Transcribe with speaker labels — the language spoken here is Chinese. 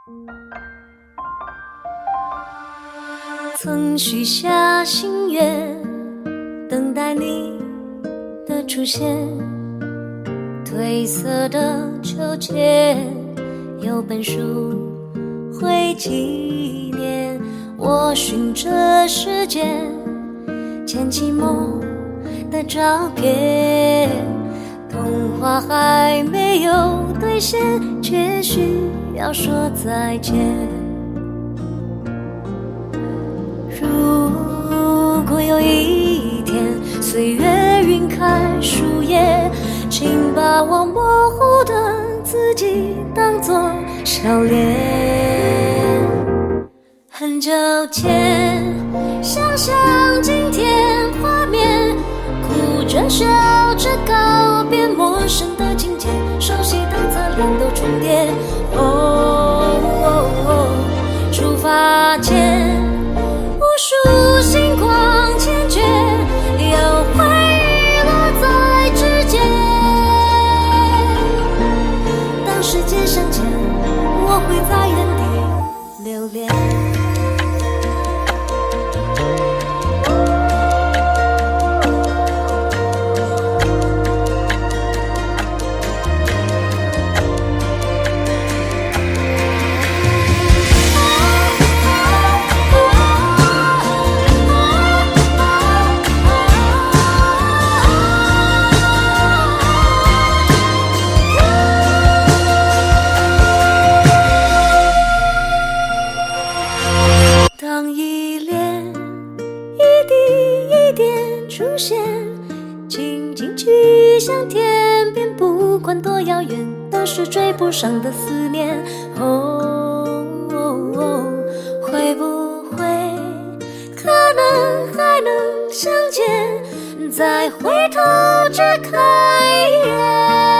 Speaker 1: 曾许下心愿，等待你的出现。褪色的秋千，有本书会纪念我循着时间牵起梦的照片。童话还没有兑现，却需要说再见。如果有一天岁月晕开树叶，请把我模糊的自己当作笑脸。很久前想象今天画面，哭着笑着告别陌生的情节，熟悉的侧脸都重叠。出发前无数星光缱绻，有回忆落在指尖。当世界向前，我会在原地留恋。当依恋一滴一点出现，静静去向天边，不管多遥远，都是追不上的思念。会不会可能还能相见，再回头只看一眼。